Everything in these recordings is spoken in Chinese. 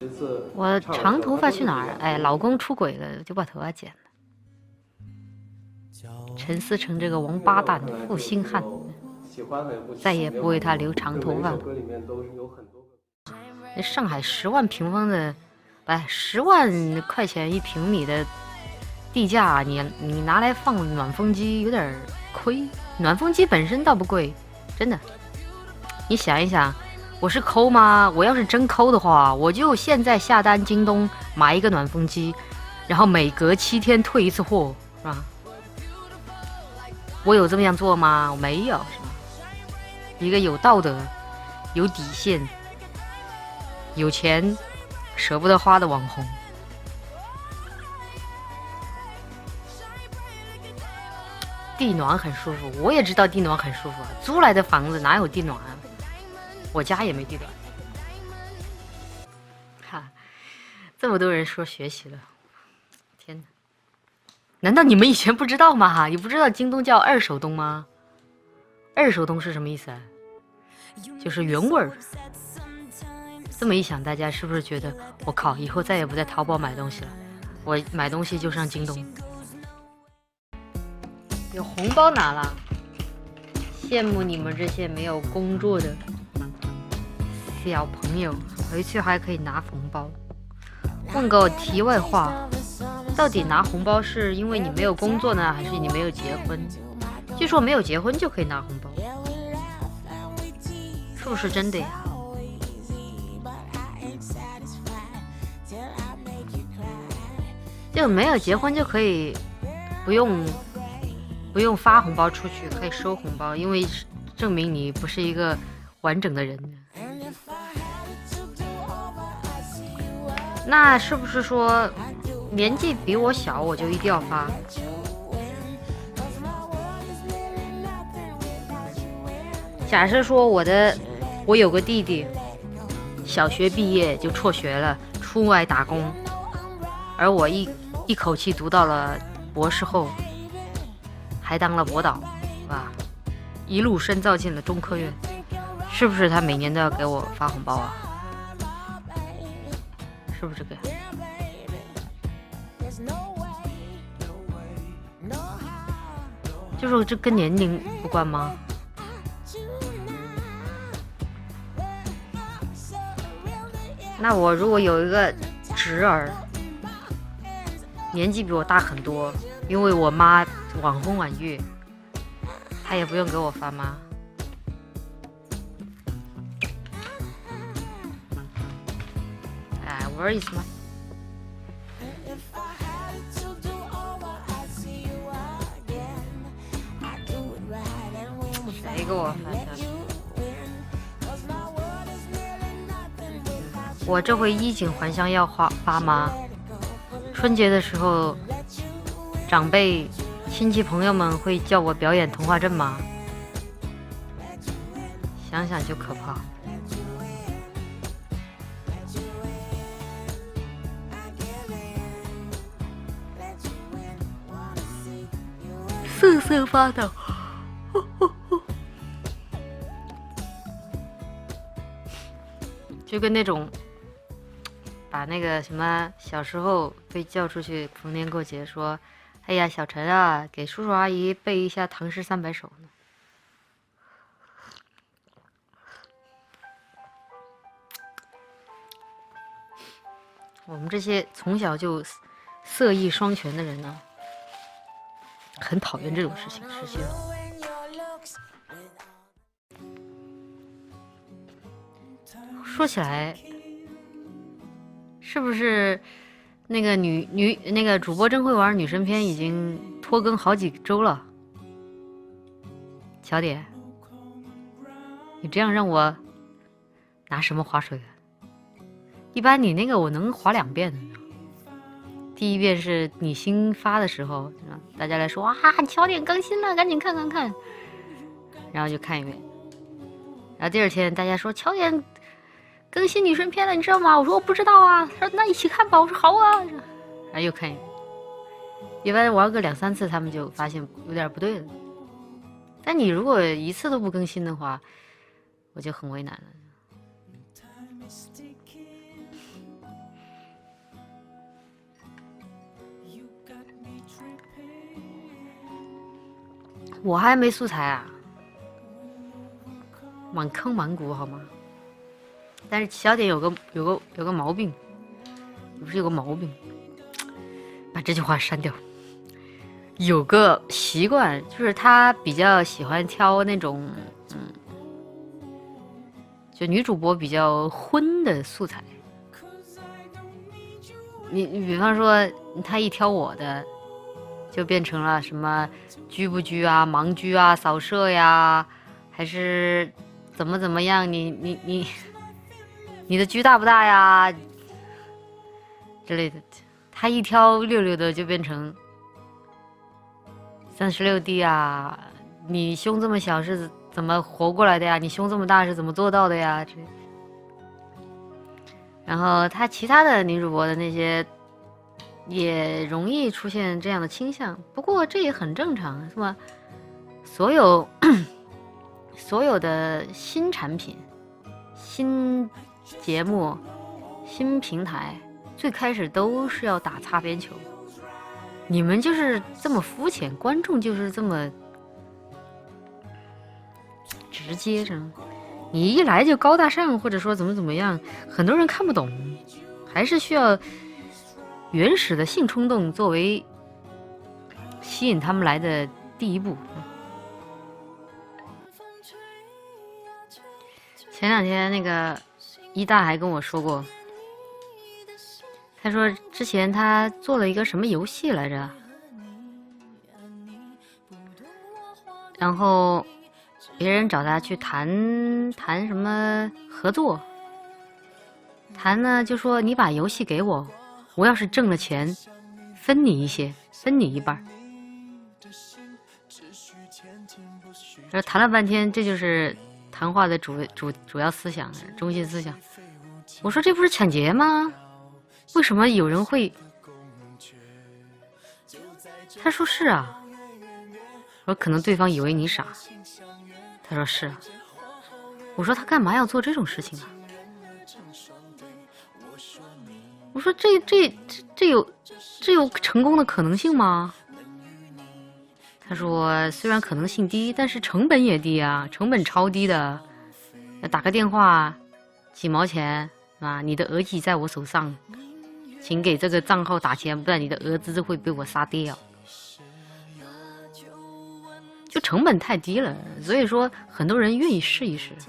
我长头发去哪儿？哎，老公出轨了，就把头发剪了。陈思诚这个王八蛋负心汉，再也不为他留长头发了。那上海10万平方的，不，10万块钱一平米的地价，你拿来放暖风机有点亏。暖风机本身倒不贵，真的。你想一想，我是抠吗？我要是真抠的话，我就现在下单京东买一个暖风机，然后每隔7天退一次货，是吧？我有这么样做吗？我没有，是吧？一个有道德、有底线、有钱舍不得花的网红。地暖很舒服，我也知道地暖很舒服，租来的房子哪有地暖啊？我家也没地暖。哈，这么多人说学习了，天哪！难道你们以前不知道吗？你不知道京东叫二手东吗？二手东是什么意思啊？就是原味儿。这么一想，大家是不是觉得我靠，以后再也不在淘宝买东西了，我买东西就上京东？有红包拿了，羡慕你们这些没有工作的小朋友，回去还可以拿红包。问个题外话，到底拿红包是因为你没有工作呢，还是你没有结婚？据说没有结婚就可以拿红包，是不是真的呀？就没有结婚就可以不用发红包出去，可以收红包，因为证明你不是一个完整的人。那是不是说年纪比我小我就一定要发？假设说我有个弟弟，小学毕业就辍学了，出外打工，而我一口气读到了博士后，还当了博导，哇，一路深造进了中科院，是不是他每年都要给我发红包啊？是不是这个？就是这跟年龄不关吗？那我如果有一个侄儿，年纪比我大很多，因为我妈晚婚晚育，他也不用给我发吗？哎，where is my？ 谁给我发消息？我这回衣锦还乡要发吗？春节的时候，长辈、亲戚朋友们会叫我表演童话镇吗？想想就可怕。瑟瑟发抖。就跟那种把那个什么小时候被叫出去逢年过节说，哎呀小陈啊，给叔叔阿姨背一下唐诗300首呢。我们这些从小就色艺双全的人呢，很讨厌这种事情实现。说起来，是不是那个那个主播真会玩女神篇已经拖更好几周了？小点，你这样让我拿什么划水啊？一般你那个我能划2遍的。第一遍是你新发的时候，大家来说哇，小点更新了，赶紧看看看，然后就看1遍。然后第2天大家说乔点更新女神篇了，你知道吗？我说我不知道啊。他说那一起看吧。我说好啊。然后又看1遍。一般玩个2、3次，他们就发现有点不对了。但你如果1次都不更新的话，我就很为难了。 我还没素材啊，满坑满谷好吗？但是小点有个毛病，不是有个毛病，把这句话删掉。有个习惯，就是他比较喜欢挑那种，就女主播比较荤的素材。你比方说，他一挑我的，就变成了什么狙不狙啊、盲狙啊、扫射呀，还是怎么样？你的狙大不大呀？之类的。他一挑66的，就变成36D 啊！你胸这么小是怎么活过来的呀？你胸这么大是怎么做到的呀？然后他其他的女主播的那些也容易出现这样的倾向，不过这也很正常，是吧？所有的新产品、新节目、新平台，最开始都是要打擦边球。你们就是这么肤浅，观众就是这么直接着。你一来就高大上，或者说怎么样，很多人看不懂，还是需要原始的性冲动作为吸引他们来的第一步。前两天那个一大还跟我说过，他说之前他做了一个什么游戏来着，然后别人找他去谈什么合作，谈呢就说你把游戏给我，我要是挣了钱分你一些，分你一半。然后谈了半天，这就是谈话的主要思想，中心思想。我说这不是抢劫吗？为什么有人会？他说是啊。我说可能对方以为你傻。他说是啊。我说他干嘛要做这种事情啊？我说这有成功的可能性吗？他说虽然可能性低，但是成本也低啊，成本超低的。打个电话几毛钱啊，你的额记在我手上，请给这个账号打钱，不然你的儿子会被我杀掉。就成本太低了，所以说很多人愿意试一试。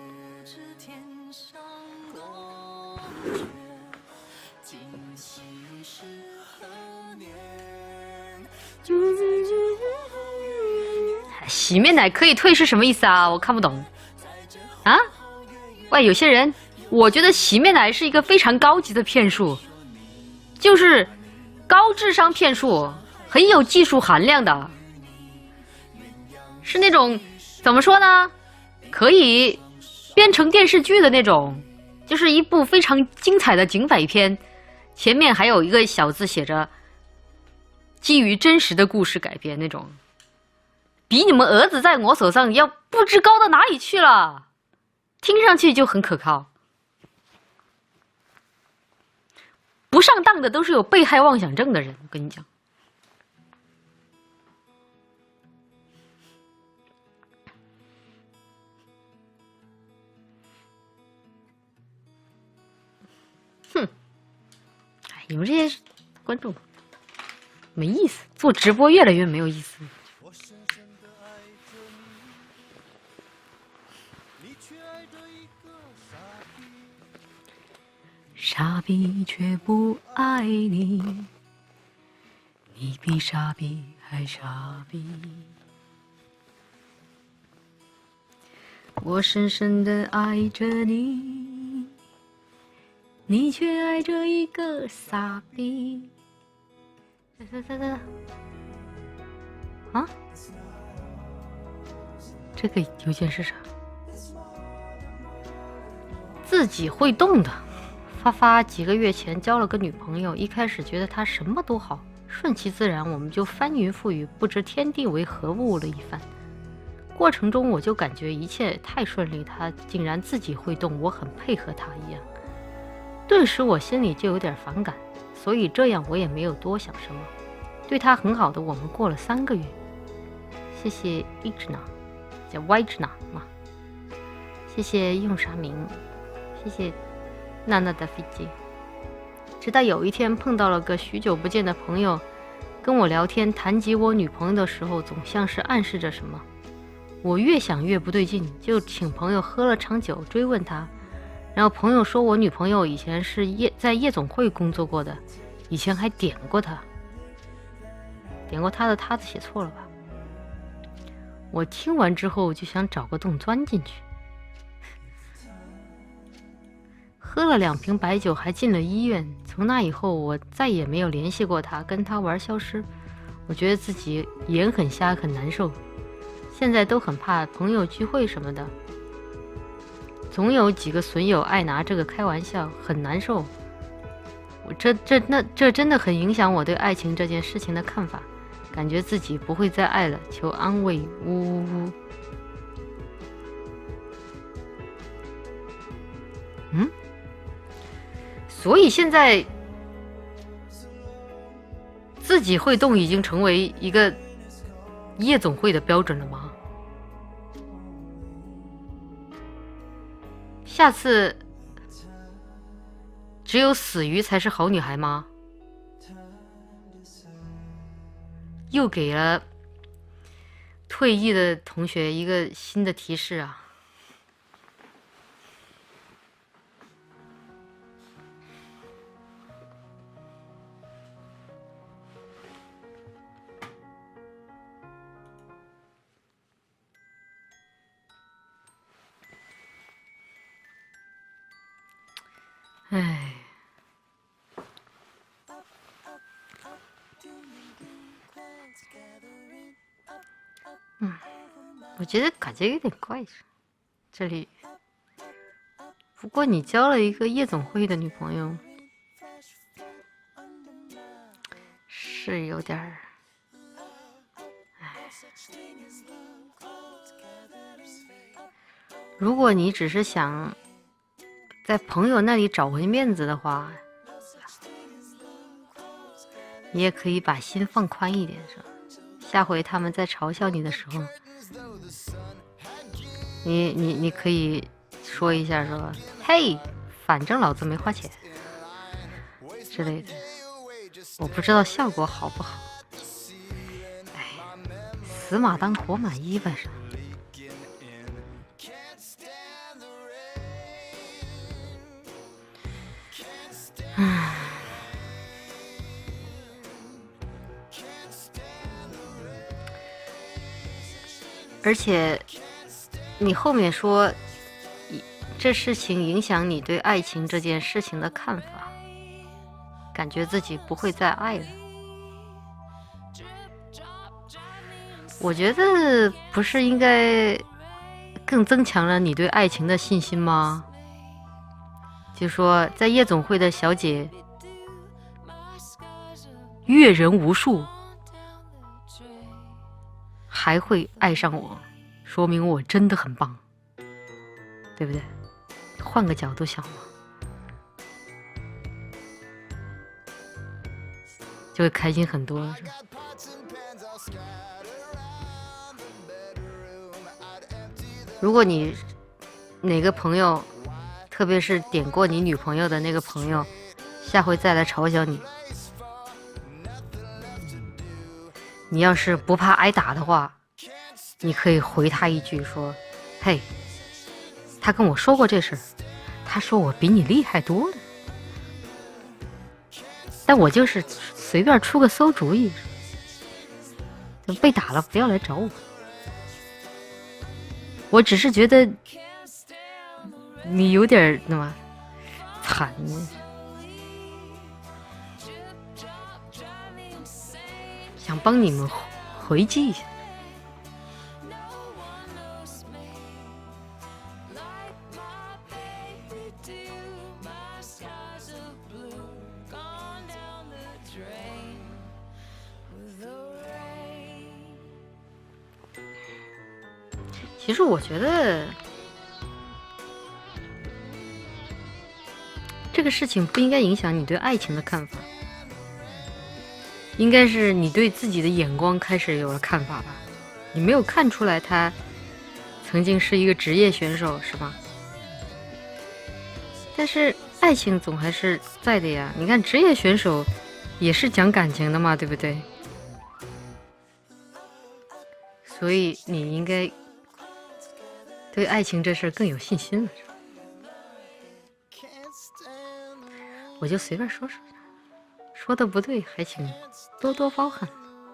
洗面奶可以退是什么意思啊？我看不懂。啊？喂，有些人，我觉得洗面奶是一个非常高级的骗术，就是高智商骗术，很有技术含量的，是那种怎么说呢？可以编成电视剧的那种，就是一部非常精彩的警匪片，前面还有一个小字写着基于真实的故事改编那种，比你们儿子在我手上要不知高到哪里去了，听上去就很可靠。不上当的都是有被害妄想症的人，我跟你讲。哼，哎，你们这些观众没意思，做直播越来越没有意思。傻逼却不爱你，你比傻逼还傻逼。我深深地爱着你，你却爱着一个傻逼。啊？这个邮件是啥？自己会动的。发几个月前交了个女朋友，一开始觉得她什么都好，顺其自然，我们就翻云覆雨，不知天地为何物了一番。过程中我就感觉一切太顺利，她竟然自己会动，我很配合她一样。顿时我心里就有点反感，所以这样我也没有多想什么。对她很好的我们过了3个月， 谢谢 Ijna， 叫 Yijna 嘛，谢谢用啥名，谢谢娜娜的飞机。直到有一天碰到了个许久不见的朋友，跟我聊天谈及我女朋友的时候，总像是暗示着什么。我越想越不对劲，就请朋友喝了场酒，追问他。然后朋友说我女朋友以前是在夜总会工作过的，以前还点过她的她字写错了吧？我听完之后就想找个洞钻进去。喝了2瓶白酒，还进了医院。从那以后，我再也没有联系过他，跟他玩消失。我觉得自己眼很瞎，很难受。现在都很怕朋友聚会什么的，总有几个损友爱拿这个开玩笑，很难受。这真的很影响我对爱情这件事情的看法，感觉自己不会再爱了，求安慰，呜呜呜。所以现在自己会动已经成为一个夜总会的标准了吗？下次只有死鱼才是好女孩吗？又给了退役的同学一个新的提示啊！唉，我觉得感觉有点怪，这里。不过你交了一个夜总会的女朋友，是有点儿。如果你只是想在朋友那里找回面子的话，你也可以把心放宽一点，是吧？下回他们在嘲笑你的时候，你可以说一下说，嘿，反正老子没花钱之类的。我不知道效果好不好。哎，死马当活马医吧是。而且你后面说这事情影响你对爱情这件事情的看法，感觉自己不会再爱了。我觉得不是应该更增强了你对爱情的信心吗？就说在夜总会的小姐阅人无数，还会爱上我，说明我真的很棒，对不对？换个角度想嘛，就会开心很多了，是吧？如果你哪个朋友，特别是点过你女朋友的那个朋友，下回再来嘲笑你，你要是不怕挨打的话，你可以回他一句说，嘿，他跟我说过这事，他说我比你厉害多了，但我就是随便出个馊主意，被打了不要来找我，我只是觉得你有点那么惨，想帮你们回击一下。其实我觉得这个事情不应该影响你对爱情的看法，应该是你对自己的眼光开始有了看法吧。 你没有看出来他曾经是一个职业选手，是吧？但是爱情总还是在的呀。你看职业选手也是讲感情的嘛，对不对？所以你应该对爱情这事更有信心了。我就随便说说，说的不对还请多多包涵。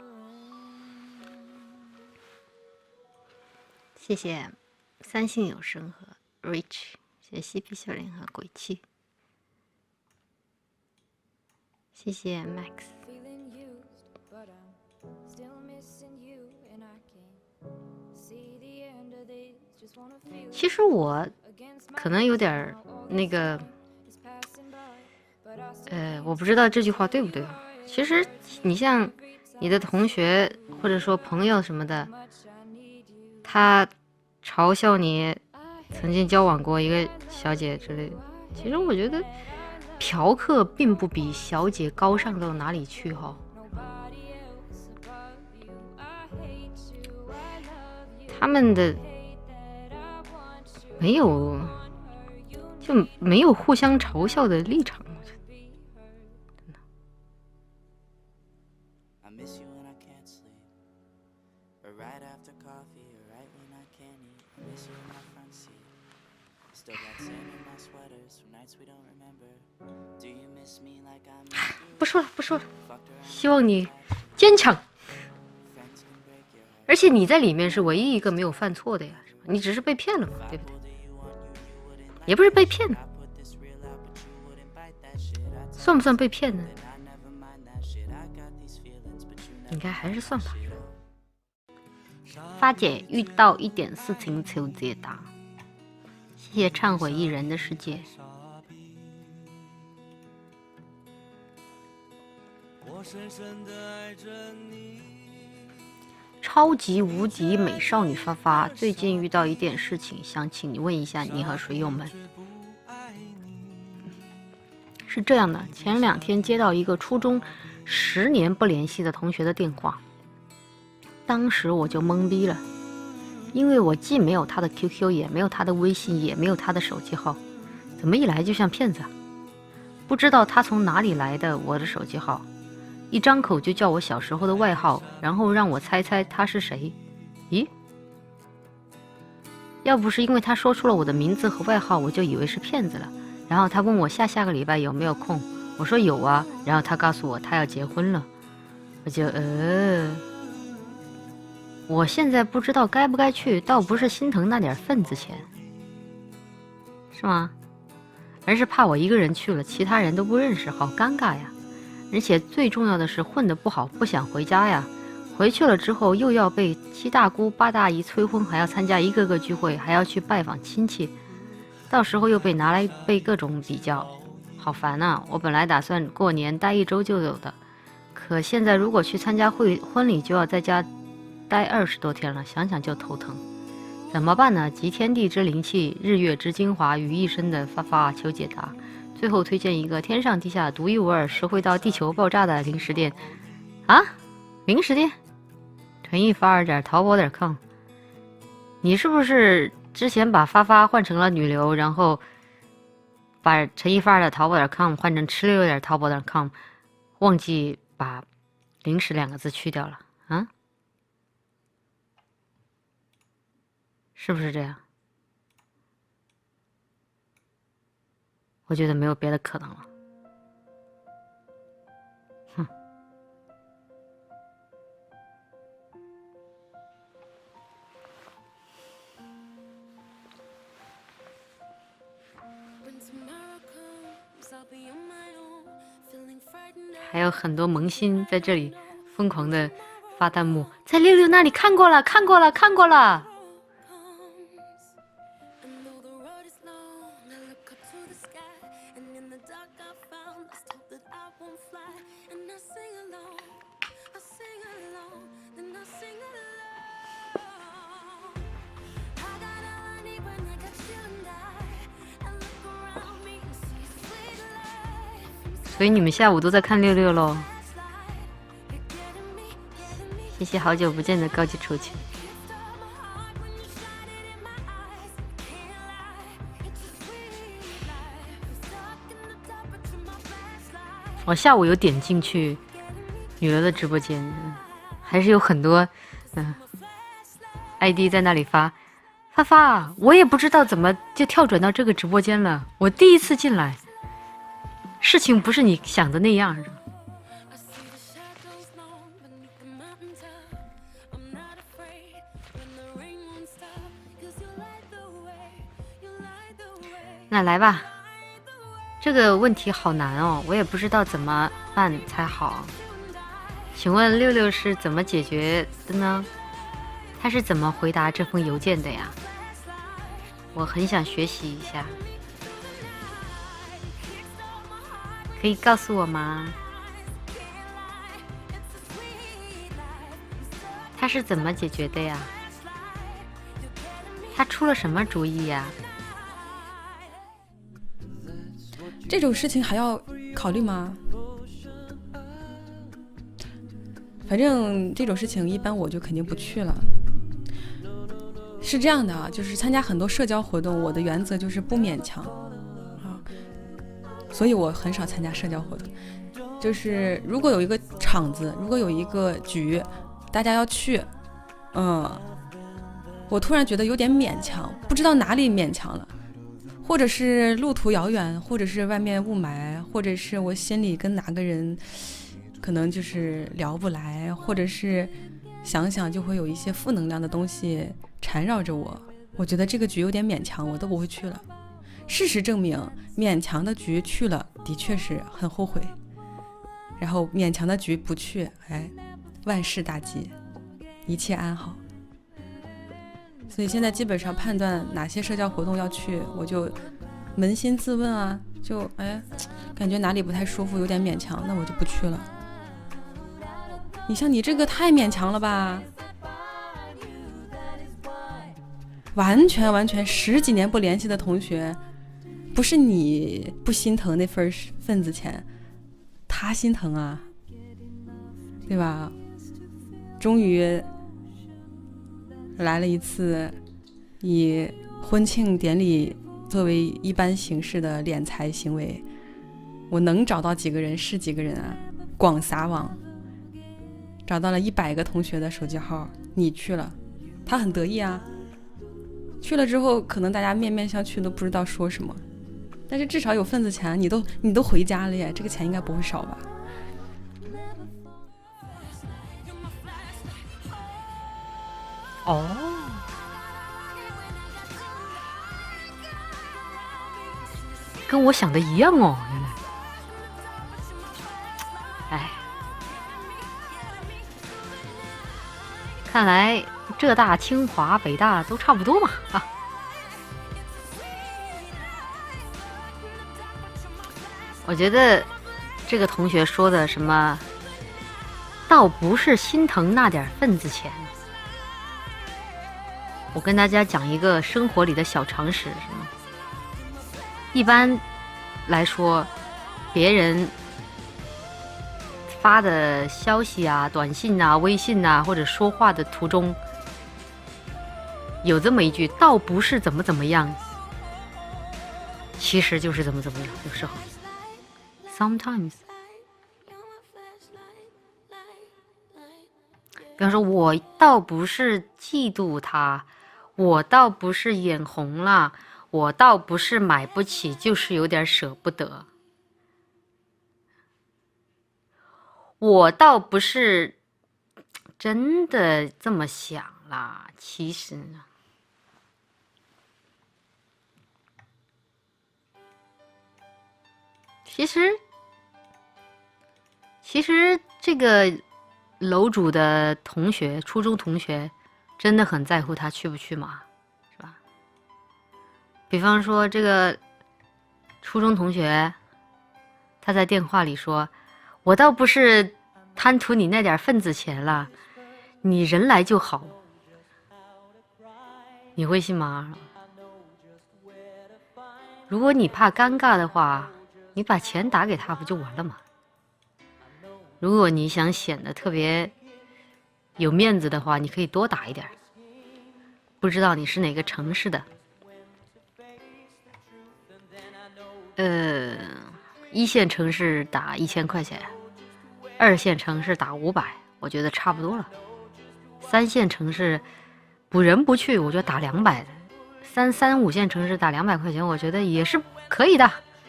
谢谢三性有声和 Rich， 谢谢嬉皮笑脸和鬼泣，谢谢 Max。其实我可能有点那个，我不知道这句话对不对。其实你像你的同学或者说朋友什么的，他嘲笑你曾经交往过一个小姐之类的，其实我觉得嫖客并不比小姐高尚到哪里去哈。他们的没有互相嘲笑的立场，我觉得。不说了，不说了，希望你坚强。而且你在里面是唯一一个没有犯错的呀，你只是被骗了嘛，对不对？也不是被骗了，算不算被骗呢？应该还是算吧。发姐遇到一点事情求解答，谢谢忏悔一人的世界。超级无敌美少女发发，最近遇到一点事情，想请你问一下你和水友们。是这样的，前2天接到一个初中10年不联系的同学的电话，当时我就懵逼了，因为我既没有他的 QQ， 也没有他的微信，也没有他的手机号，怎么一来就像骗子啊？不知道他从哪里来的我的手机号，一张口就叫我小时候的外号，然后让我猜猜他是谁。咦，要不是因为他说出了我的名字和外号，我就以为是骗子了。然后他问我下个礼拜有没有空，我说有啊，然后他告诉我他要结婚了，我就我现在不知道该不该去，倒不是心疼那点份子钱，是吗？而是怕我一个人去了，其他人都不认识，好尴尬呀。而且最重要的是混得不好，不想回家呀。回去了之后又要被7大姑8大姨催婚，还要参加一个个聚会，还要去拜访亲戚，到时候又被拿来被各种比较，好烦啊！我本来打算过年待1周就走的，可现在如果去参加婚礼，就要在家待20多天了，想想就头疼。怎么办呢？集天地之灵气，日月之精华于一身的发发求解答。最后推荐一个天上地下独一无二，实惠到地球爆炸的零食店啊！零食店，纯艺发二点淘宝.com。你是不是之前把发发换成了女流，然后把陈一发的淘宝.com换成吃溜淘宝.com， 忘记把零食2个字去掉了啊？是不是这样？我觉得没有别的可能了。哼。还有很多萌新在这里疯狂的发弹幕，在66那里看过了，看过了，看过了。所以你们下午都在看66咯。谢谢好久不见的高级出去。 我下午有点进去女乐的直播间，还是有很多ID 在那里发，我也不知道怎么就跳转到这个直播间了，我第一次进来，事情不是你想的那样。那来吧，这个问题好难哦，我也不知道怎么办才好。请问六六是怎么解决的呢？他是怎么回答这封邮件的呀？我很想学习一下，可以告诉我吗？他是怎么解决的呀？他出了什么主意呀？ 这种事情还要考虑吗？反正这种事情一般我就肯定不去了。是这样的啊，就是参加很多社交活动，我的原则就是不勉强啊，所以我很少参加社交活动。就是如果有一个场子，如果有一个局，大家要去，我突然觉得有点勉强，不知道哪里勉强了。或者是路途遥远，或者是外面雾霾，或者是我心里跟哪个人可能就是聊不来，或者是想想就会有一些负能量的东西缠绕着我，我觉得这个局有点勉强，我都不会去了。事实证明，勉强的局去了的确是很后悔，然后勉强的局不去，万事大吉，一切安好。所以现在基本上判断哪些社交活动要去，我就扪心自问啊，就感觉哪里不太舒服，有点勉强，那我就不去了。你像你这个太勉强了吧，完全10几年不联系的同学，不是你不心疼那份子钱，他心疼啊，对吧？终于来了一次以婚庆典礼作为一般形式的敛财行为，我能找到几个人是几个人啊，广撒网，找到了100个同学的手机号，你去了，他很得意啊。去了之后可能大家面面相觑都不知道说什么，但是至少有份子钱，你都回家了耶，这个钱应该不会少吧。 哦，跟我想的一样哦，原来，看来浙大、清华、北大都差不多嘛啊。我觉得这个同学说的什么，倒不是心疼那点份子钱。我跟大家讲一个生活里的小常识，一般来说，别人发的消息啊、短信啊、微信啊，或者说话的途中，有这么一句，倒不是怎么怎么样，其实就是怎么怎么样。有时候 sometimes， 比方说，我倒不是嫉妒他，我倒不是眼红了，我倒不是买不起，就是有点舍不得。我倒不是真的这么想啦，其实这个楼主的同学，初中同学，真的很在乎他去不去嘛，是吧？比方说这个初中同学，他在电话里说，我倒不是贪图你那点份子钱了，你人来就好，你会信吗？如果你怕尴尬的话，你把钱打给他不就完了吗？如果你想显得特别有面子的话，你可以多打一点。不知道你是哪个城市的？ 一线城市打1000块钱，2线城市打500，我觉得差不多了。3线城市不人不去，我就打200的。3、5线城市打200块钱，我觉得也是可以的。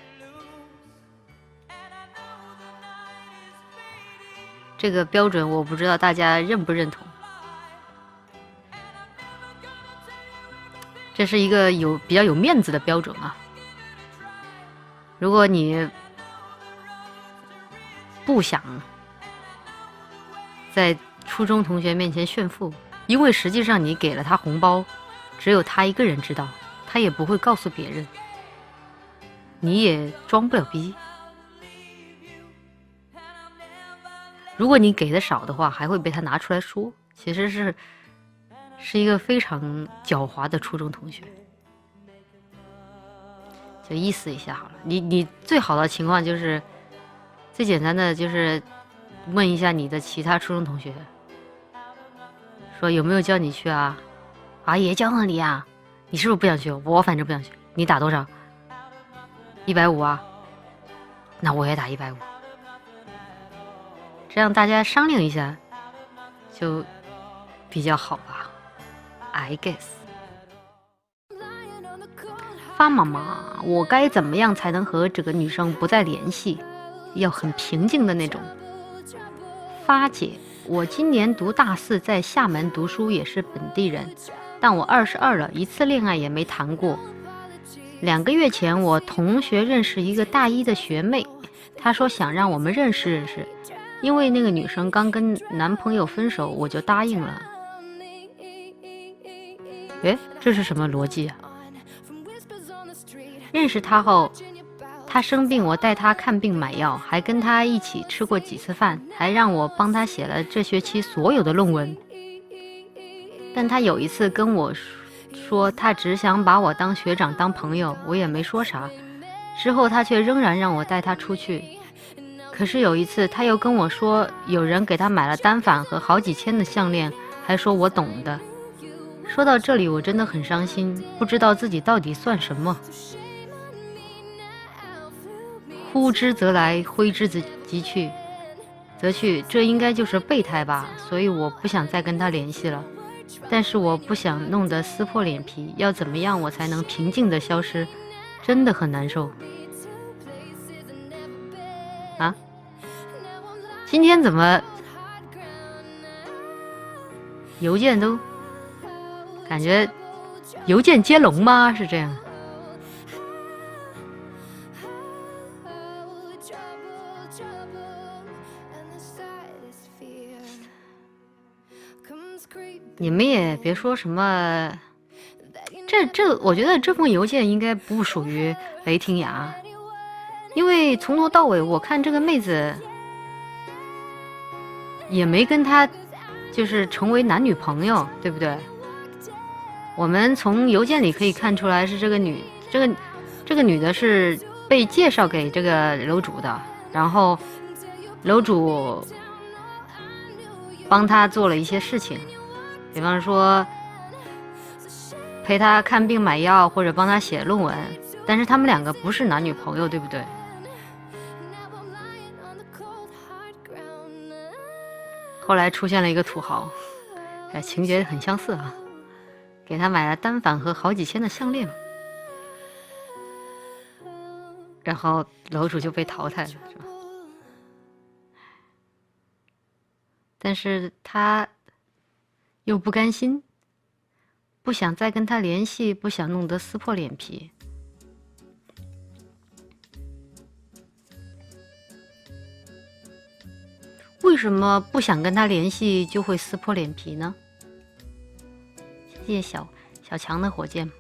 这个标准我不知道大家认不认同。这是一个比较有面子的标准啊。如果你不想在初中同学面前炫富，因为实际上你给了他红包，只有他一个人知道，他也不会告诉别人，你也装不了逼。如果你给的少的话，还会被他拿出来说，其实是一个非常狡猾的初中同学。就意思一下好了，你最好的情况就是最简单的就是问一下你的其他初中同学，说有没有叫你去啊？啊，也叫了你啊？你是不是不想去？我反正不想去。你打多少？150啊？那我也打150。这样大家商量一下，就比较好吧 ，I guess。发妈妈，我该怎么样才能和这个女生不再联系？要很平静的那种。发姐，我今年读大4，在厦门读书，也是本地人，但我22了，一次恋爱也没谈过。2个月前，我同学认识一个大1的学妹，她说想让我们认识认识，因为那个女生刚跟男朋友分手，我就答应了。诶，这是什么逻辑啊？认识她后，她生病，我带她看病买药，还跟她一起吃过几次饭，还让我帮她写了这学期所有的论文。但她有一次跟我说，她只想把我当学长当朋友，我也没说啥。之后她却仍然让我带她出去。可是有一次她又跟我说，有人给她买了单反和好几千的项链，还说我懂的。说到这里我真的很伤心，不知道自己到底算什么。呼之则来，挥之则去，这应该就是备胎吧，所以我不想再跟他联系了。但是我不想弄得撕破脸皮，要怎么样我才能平静的消失？真的很难受啊！今天怎么邮件都感觉邮件接龙吗？是这样。你们也别说什么，我觉得这封邮件应该不属于雷霆牙，因为从头到尾我看这个妹子也没跟他就是成为男女朋友，对不对？我们从邮件里可以看出来是这个女的是被介绍给这个楼主的，然后楼主帮他做了一些事情，比方说陪他看病买药或者帮他写论文，但是他们2个不是男女朋友，对不对？后来出现了一个土豪，情节很相似啊，给他买了单反和好几千的项链，然后楼主就被淘汰了，是吧？但是他又不甘心，不想再跟他联系，不想弄得撕破脸皮。为什么不想跟他联系就会撕破脸皮呢？谢谢小强的火箭。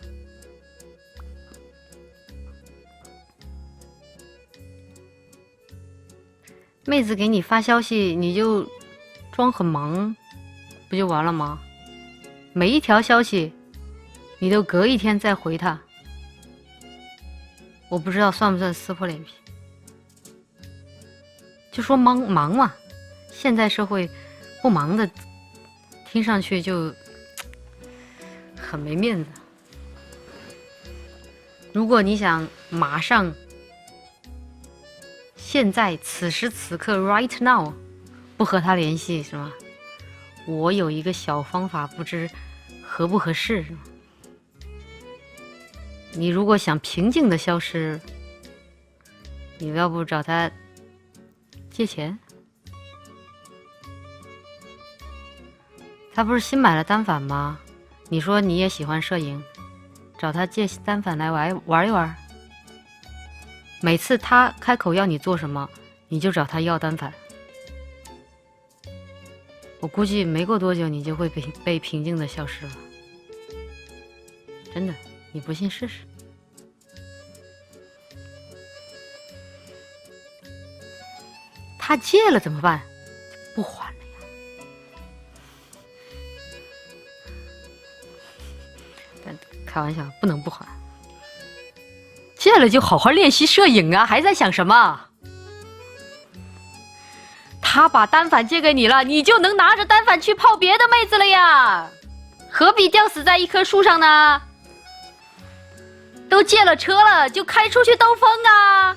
妹子给你发消息，你就装很忙，不就完了吗？每一条消息你都隔一天再回他，我不知道算不算撕破脸皮。就说忙嘛，现在社会不忙的听上去就很没面子。如果你想马上现在此时此刻 right now 不和他联系是吗？我有一个小方法，不知合不合适是吗？你如果想平静的消失，你要不找他借钱？他不是新买了单反吗？你说你也喜欢摄影，找他借单反来玩一玩。每次他开口要你做什么，你就找他要单反。我估计没过多久，你就会被平静的消失了。真的，你不信试试。他借了怎么办？不还了呀。但开玩笑，不能不还。借了就好好练习摄影啊，还在想什么？他把单反借给你了，你就能拿着单反去泡别的妹子了呀，何必吊死在一棵树上呢？都借了车了，就开出去兜风啊！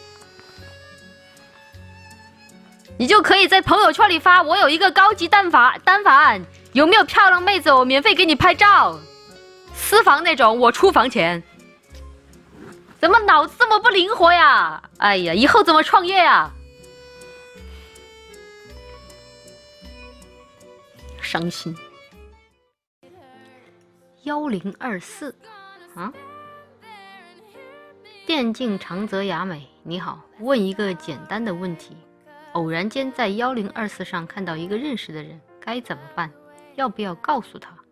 你就可以在朋友圈里发，我有一个高级单反，有没有漂亮妹子？我免费给你拍照，私房那种，我出房钱。怎么脑子这么不灵活呀？哎呀，以后怎么创业呀？伤心。1024啊，电竞长泽雅美，你好，问一个简单的问题：偶然间在1024上看到一个认识的人，该怎么办？要不要告诉他？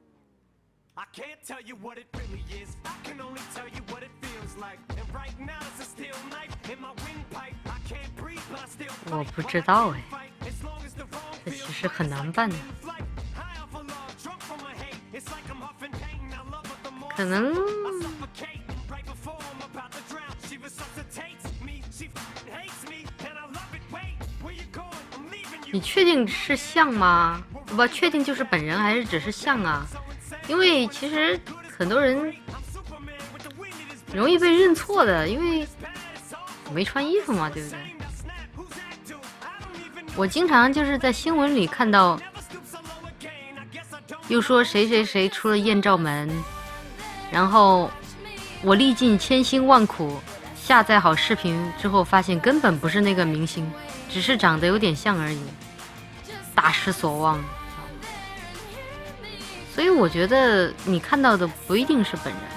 我不知道哎，这其实很难办的。可能你确定是像吗？不确定就是本人还是只是像啊？因为其实很多人容易被认错的，因为没穿衣服嘛，对不对？我经常就是在新闻里看到，又说谁谁谁出了艳照门，然后我历尽千辛万苦下载好视频之后，发现根本不是那个明星，只是长得有点像而已，大失所望。所以我觉得你看到的不一定是本人。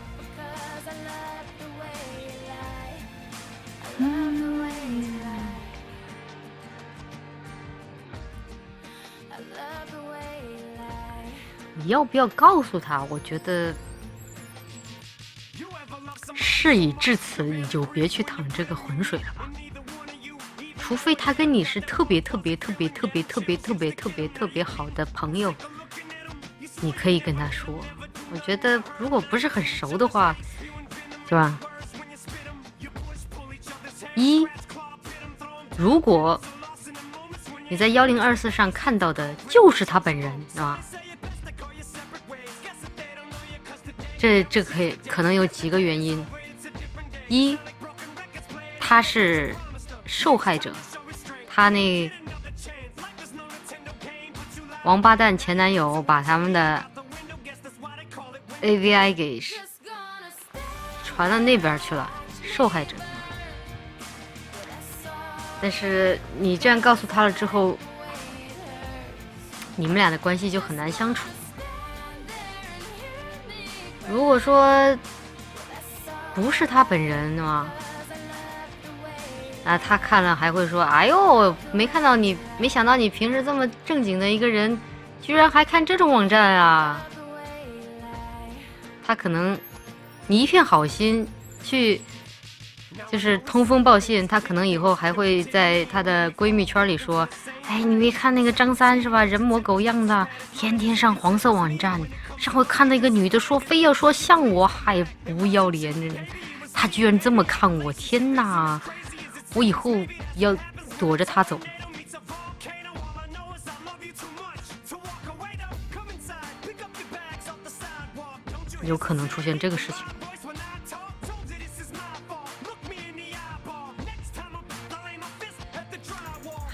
你要不要告诉他？我觉得事已至此，你就别去淌这个浑水了吧。除非他跟你是特别好的朋友，你可以跟他说。我觉得如果不是很熟的话，对吧？如果你在1024上看到的就是他本人，是吧？这可能有几个原因。一，他是受害者，他那王八蛋前男友把他们的 AVI 给传到那边去了，受害者。但是你这样告诉他了之后，你们俩的关系就很难相处。如果说不是他本人啊，他看了还会说：“哎呦，没想到你平时这么正经的一个人，居然还看这种网站啊！”他可能你一片好心去，就是通风报信，他可能以后还会在他的闺蜜圈里说：“哎，你没看那个张三是吧？人模狗样的，天天上黄色网站。上回看到一个女的说，非要说像我，还不要脸的人，他居然这么看我，天哪！我以后要躲着他走。”有可能出现这个事情。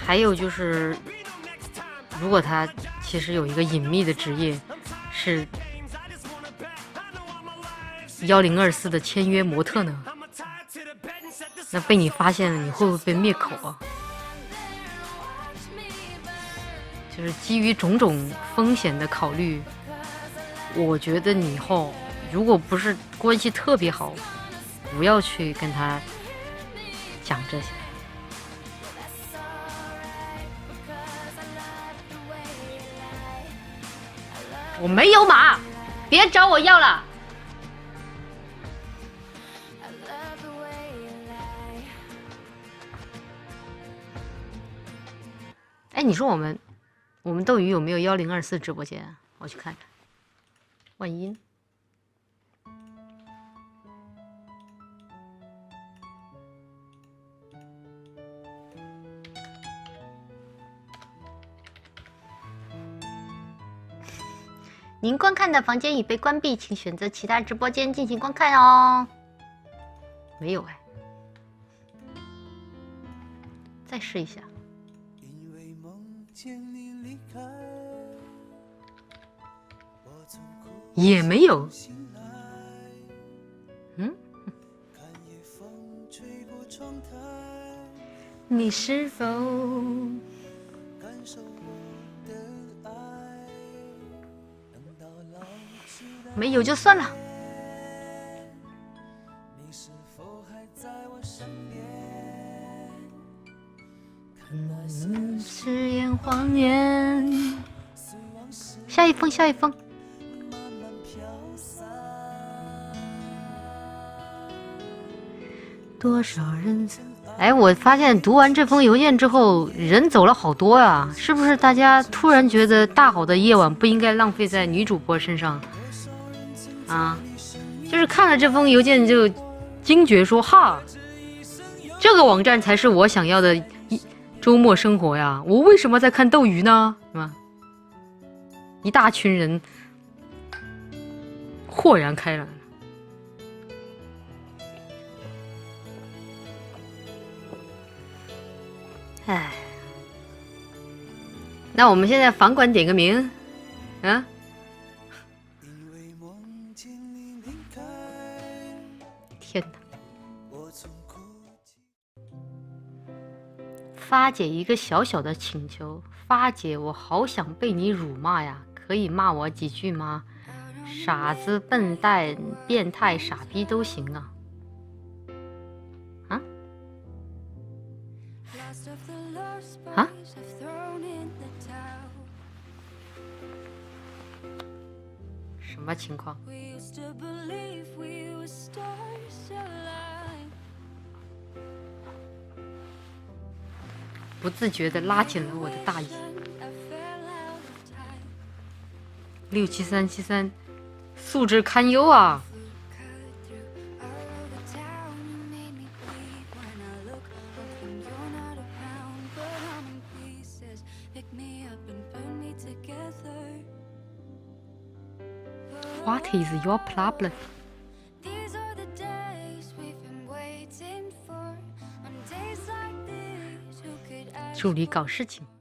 还有就是，如果他其实有一个隐秘的职业是1024的签约模特呢，那被你发现了，你会不会被灭口啊？就是基于种种风险的考虑，我觉得你以后如果不是关系特别好，不要去跟他讲这些。我没有码，别找我要了。哎，你说我们斗鱼有没有1024直播间？我去看看，万一呢？您观看的房间已被关闭，请选择其他直播间进行观看哦。没有哎，再试一下。也没有。嗯？你是否？没有就算了。誓言谎言。下一封，下一封。多少人？哎，我发现读完这封邮件之后，人走了好多呀，是不是？大家突然觉得大好的夜晚不应该浪费在女主播身上啊？就是看了这封邮件就惊觉说，哈，这个网站才是我想要的周末生活呀！我为什么在看斗鱼呢？是吧？一大群人豁然开朗。哎，那我们现在房管点个名，啊？天哪！发姐一个小小的请求，发姐，我好想被你辱骂呀，可以骂我几句吗？傻子、笨蛋、变态、傻逼都行啊。啊？啊？什么情况？不自觉地拉紧了我的大衣。67373，素质堪忧啊！What is your problem？ 助理搞事情。